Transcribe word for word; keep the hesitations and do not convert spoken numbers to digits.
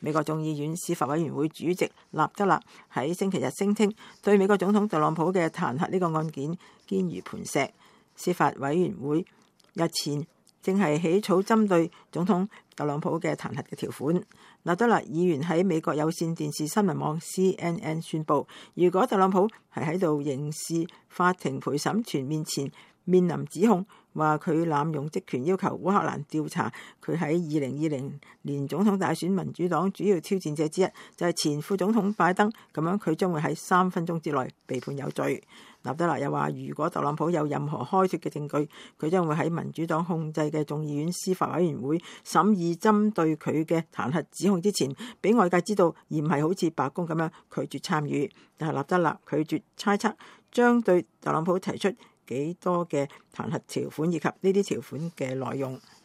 美國眾議院司法委員會主席納德勒喺星期日聲稱，對美國總統特朗普嘅彈劾呢個案件堅如磐石。司法委員會日前正係起草針對總統特朗普嘅彈劾嘅條款。納德勒議員喺美國有線電視新聞網 C N N 宣佈，如果特朗普係喺度刑事法庭陪審團面前面臨指控，話佢濫用職權要求烏克蘭調查佢喺二零二零年總統大選民主黨主要挑戰者之一就係前副總統拜登，咁樣佢將會喺三分鐘之內被判有罪。納德勒又話，如果特朗普有任何開脫嘅證據，佢將會喺民主黨控制嘅眾議院司法委員會審議針對佢嘅彈劾指控之前，俾外界知道，而唔係好似白宮咁樣拒絕參與。但係納德勒拒絕猜測將對特朗普提出幾多嘅彈劾條款以及呢啲條款嘅內容。